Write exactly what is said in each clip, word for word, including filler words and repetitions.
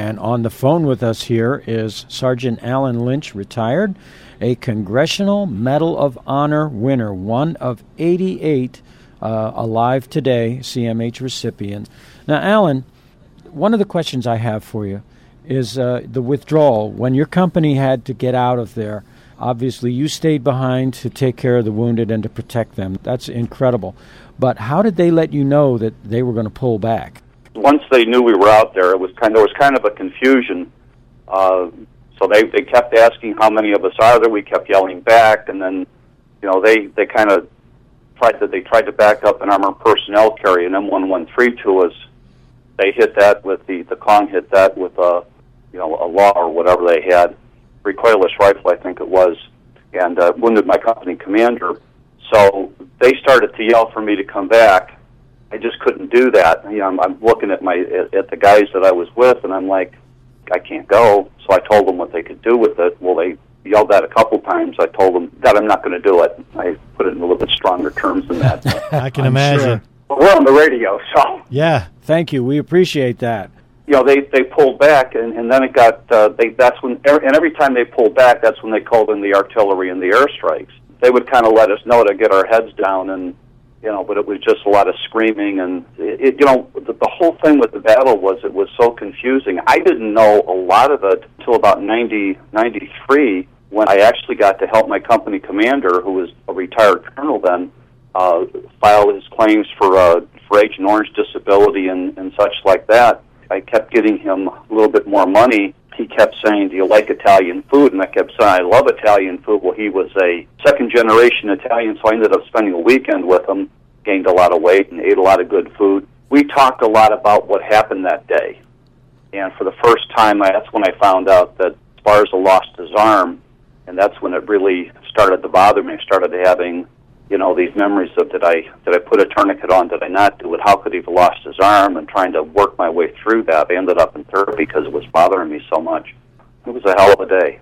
And on the phone with us here is Sergeant Alan Lynch, retired, a Congressional Medal of Honor winner, one of eighty-eight uh, alive today C M H recipients. Now, Alan, one of the questions I have for you is uh, the withdrawal. When your company had to get out of there, obviously you stayed behind to take care of the wounded and to protect them. That's incredible. But how did they let you know that they were going to pull back? Once they knew we were out there, it was kind. There was kind of a confusion. Uh, so they, they kept asking how many of us are there. We kept yelling back, and then, you know, they, they kind of tried to they tried to back up an armored personnel carrier, an M one thirteen to us. They hit that with the the Kong hit that with a you know a law or whatever they had, recoilless rifle I think it was, and uh, wounded my company commander. So they started to yell for me to come back. I just couldn't do that. You know, I'm, I'm looking at my at, at the guys that I was with, and I'm like, I can't go. So I told them what they could do with it. Well, they yelled that a couple times. I told them that I'm not going to do it. I put it in a little bit stronger terms than that. I can imagine. Sure. But we're on the radio, so yeah. Thank you. We appreciate that. You know, they, they pulled back, and, and then it got. Uh, they that's when, and every time they pulled back, that's when they called in the artillery and the airstrikes. They would kind of let us know to get our heads down, and you know, but it was just a lot of screaming, and it, it, you know, the, the whole thing with the battle was it was so confusing. I didn't know a lot of it until about ninety, ninety-three, when I actually got to help my company commander, who was a retired colonel then, uh, file his claims for uh, for Agent Orange disability and, and such like that. I kept getting him a little bit more money. He kept saying, do you like Italian food? And I kept saying, I love Italian food. Well, he was a second-generation Italian, so I ended up spending a weekend with him, gained a lot of weight, and ate a lot of good food. We talked a lot about what happened that day. And for the first time, I, that's when I found out that Sparza lost his arm, and that's when it really started to bother me. I started having, you know, these memories of did I did I put a tourniquet on, did I not do it, how could he have lost his arm, and trying to work my way through that. I ended up in therapy because it was bothering me so much. It was a hell of a day.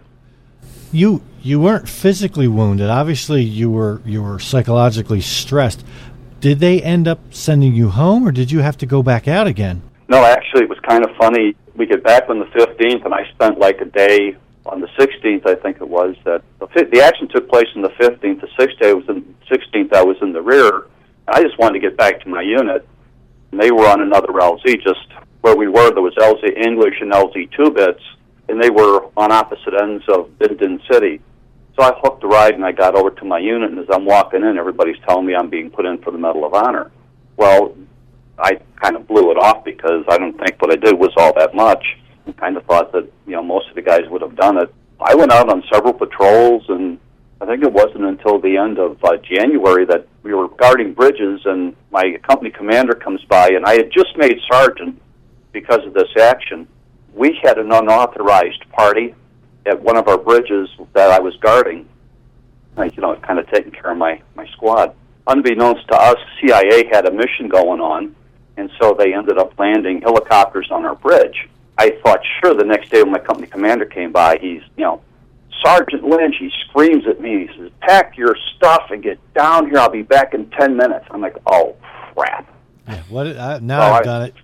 You you weren't physically wounded. Obviously, you were you were psychologically stressed. Did they end up sending you home, or did you have to go back out again? No, actually, it was kind of funny. We get back on the fifteenth, and I spent like a day on the sixteenth, I think it was, that the, the action took place on the fifteenth. The sixth day was in, sixteenth, I was in the rear. I just wanted to get back to my unit. And they were on another L Z, just where we were. There was L Z English and L Z two bits, and they were on opposite ends of Bindon City. So I hooked the ride, and I got over to my unit, and as I'm walking in, everybody's telling me I'm being put in for the Medal of Honor. Well, I kind of blew it off because I didn't think what I did was all that much. I kind of thought that, you know, most of the guys would have done it. I went out on several patrols, and I think it wasn't until the end of uh, January that we were guarding bridges, and my company commander comes by, and I had just made sergeant because of this action. We had an unauthorized party at one of our bridges that I was guarding, like, you know, kind of taking care of my, my squad. Unbeknownst to us, C I A had a mission going on, and so they ended up landing helicopters on our bridge. I thought, sure, the next day when my company commander came by, he's, you know, Sergeant Lynch, he screams at me, he says, pack your stuff and get down here, I'll be back in ten minutes. I'm like, oh, crap. Yeah, what? Uh, now so I've I, done it.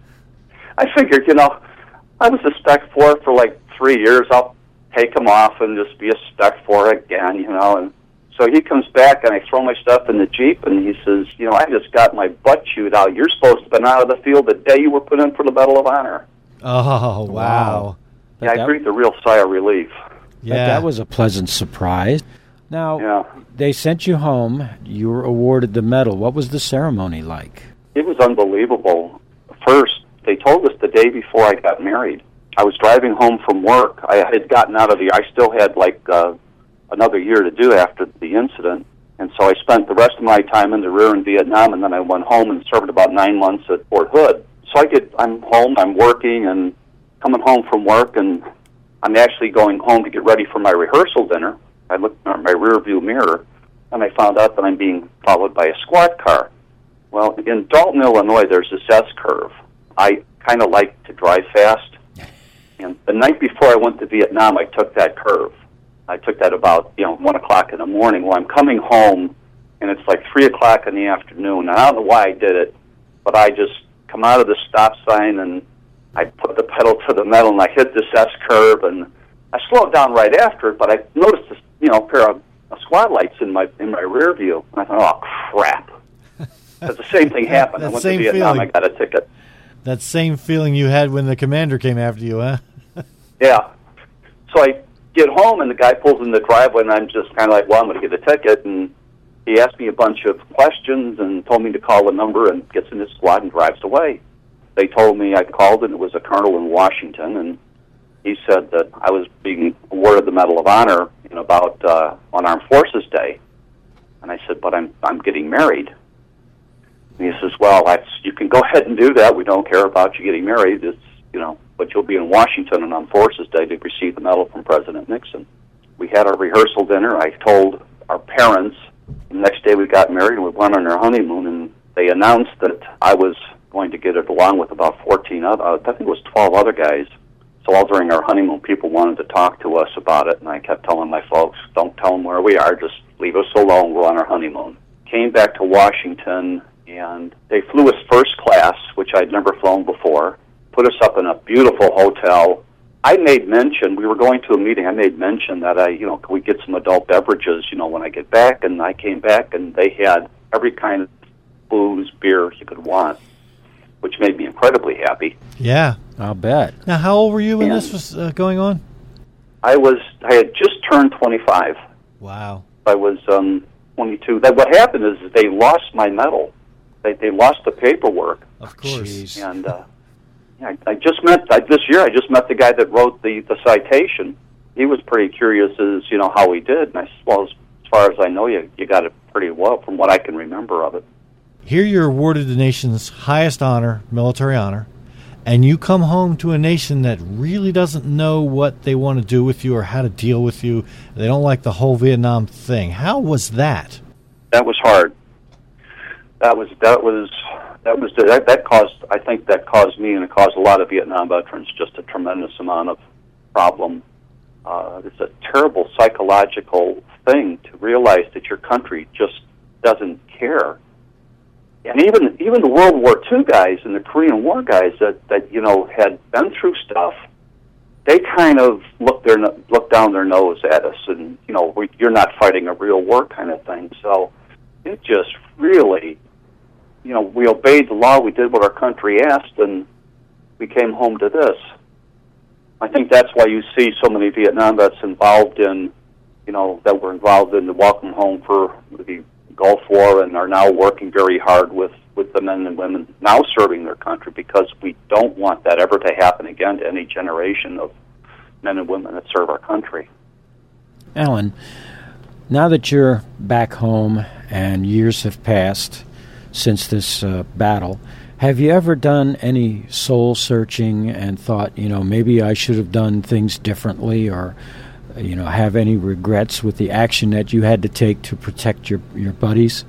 I figured, you know, I was a spec for it for like three years. I'll take him off and just be a spec for it again, you know. And so he comes back, and I throw my stuff in the Jeep, and he says, you know, I just got my butt chewed out. You're supposed to have been out of the field the day you were put in for the Medal of Honor. Oh, wow. Yeah, I breathed a real sigh of relief. Yeah. But that was a pleasant surprise. Now, yeah. They sent you home. You were awarded the medal. What was the ceremony like? It was unbelievable. First, they told us the day before I got married. I was driving home from work. I had gotten out of the, I still had like uh, another year to do after the incident. And so I spent the rest of my time in the rear in Vietnam, and then I went home and served about nine months at Fort Hood. So I get, I'm home, I'm working, and coming home from work, and I'm actually going home to get ready for my rehearsal dinner. I looked in my rear view mirror, and I found out that I'm being followed by a squad car. Well, in Dalton, Illinois, there's this S-curve. I kind of like to drive fast, and the night before I went to Vietnam, I took that curve. I took that about, you know, one o'clock in the morning. Well, I'm coming home, and it's like three o'clock in the afternoon, and I don't know why I did it, but I just come out of the stop sign, and I put the pedal to the metal, and I hit this S-curve, and I slowed down right after it, but I noticed this, you know, pair of squad lights in my in my rear view. And I thought, oh, crap. But the same thing happened. I went to Vietnam, feeling. I got a ticket. That same feeling you had when the commander came after you, huh? Yeah. So I get home, and the guy pulls in the driveway, and I'm just kind of like, well, I'm going to get a ticket. And he asked me a bunch of questions and told me to call a number and gets in his squad and drives away. They told me I called, and it was a colonel in Washington, and he said that I was being awarded the Medal of Honor in about uh, on Armed Forces Day. And I said, but I'm I'm getting married. And he says, well, that's, you can go ahead and do that. We don't care about you getting married. It's, you know, but you'll be in Washington on Armed Forces Day to receive the medal from President Nixon. We had our rehearsal dinner. I told our parents. The next day we got married, and we went on our honeymoon, and they announced that I was going to get it along with about fourteen other, I think it was twelve other guys. So all during our honeymoon, people wanted to talk to us about it, and I kept telling my folks, don't tell them where we are, just leave us alone, we're on our honeymoon. Came back to Washington, and they flew us first class, which I'd never flown before, put us up in a beautiful hotel. I made mention, we were going to a meeting, I made mention that I, you know, can we get some adult beverages, you know, when I get back, and I came back, and they had every kind of booze, beer you could want, which made me incredibly happy. Yeah. I'll bet. Now, how old were you when and this was uh, going on? I was, I had just turned twenty-five. Wow. I was um, twenty-two. That, what happened is they lost my medal. They they lost the paperwork. Of course. Jeez. And uh, yeah, I, I just met, I, this year I just met the guy that wrote the, the citation. He was pretty curious as, you know, how he did. And I said, well, as, as far as I know, you, you got it pretty well from what I can remember of it. Here you're awarded the nation's highest honor, military honor, and you come home to a nation that really doesn't know what they want to do with you or how to deal with you. They don't like the whole Vietnam thing. How was that? That was hard. That was that was that was that, that caused. I think that caused me, and it caused a lot of Vietnam veterans just a tremendous amount of problem. Uh, it's a terrible psychological thing to realize that your country just doesn't care. And even even the World War Two guys and the Korean War guys that, that you know had been through stuff, they kind of looked their looked down their nose at us, and you know we, you're not fighting a real war kind of thing. So it just really, you know, we obeyed the law, we did what our country asked, and we came home to this. I think that's why you see so many Vietnam vets involved in, you know, that were involved in the Welcome Home for the Gulf War and are now working very hard with, with the men and women now serving their country, because we don't want that ever to happen again to any generation of men and women that serve our country. Alan, now that you're back home and years have passed since this uh, battle, have you ever done any soul searching and thought, you know, maybe I should have done things differently, or you know, have any regrets with the action that you had to take to protect your your buddies?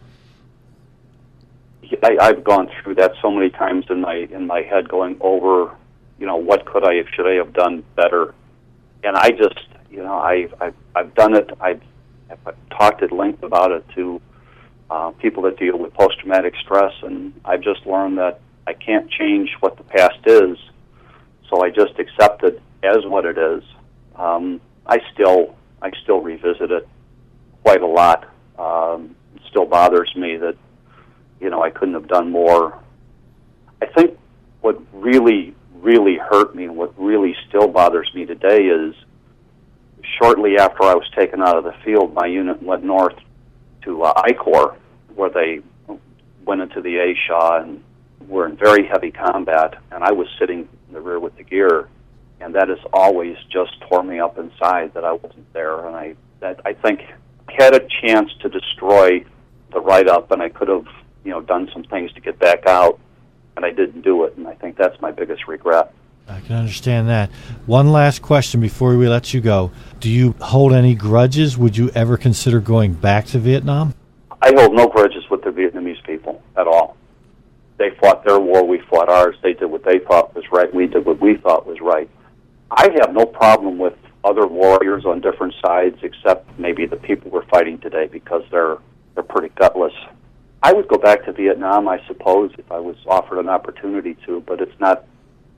I, I've gone through that so many times in my in my head, going over, you know, what could I, should I have done better? And I just, you know, I I've, I've done it. I've, I've talked at length about it to uh, people that deal with post-traumatic stress, and I've just learned that I can't change what the past is, so I just accept it as what it is. Um, I still I still revisit it quite a lot. Um, it still bothers me that, you know, I couldn't have done more. I think what really, really hurt me and what really still bothers me today is shortly after I was taken out of the field, my unit went north to uh, I Corps, where they went into the A S H A and were in very heavy combat, and I was sitting in the rear with the gear. And that has always just tore me up inside that I wasn't there. And I that I think I had a chance to destroy the write-up, and I could have, you know, done some things to get back out, and I didn't do it. And I think that's my biggest regret. I can understand that. One last question before we let you go. Do you hold any grudges? Would you ever consider going back to Vietnam? I hold no grudges with the Vietnamese people at all. They fought their war, we fought ours. They did what they thought was right, we did what we thought was right. I have no problem with other warriors on different sides, except maybe the people we're fighting today, because they're they're pretty gutless. I would go back to Vietnam, I suppose, if I was offered an opportunity to, but it's not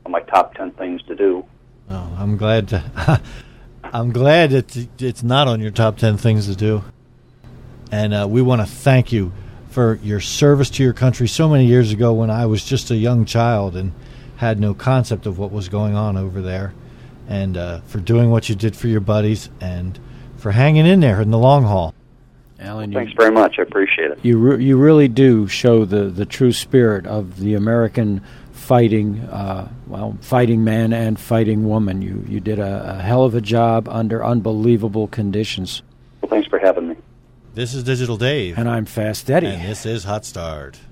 on my top ten things to do. Oh, I'm glad to. I'm glad that it's not on your top ten things to do. And uh, we want to thank you for your service to your country so many years ago when I was just a young child and had no concept of what was going on over there. And uh, for doing what you did for your buddies and for hanging in there in the long haul. Alan, Thanks you, very much. I appreciate it. You re- you really do show the, the true spirit of the American fighting, uh, well, fighting man and fighting woman. You you did a, a hell of a job under unbelievable conditions. Well, thanks for having me. This is Digital Dave. And I'm Fast Eddie. And this is Hot Start.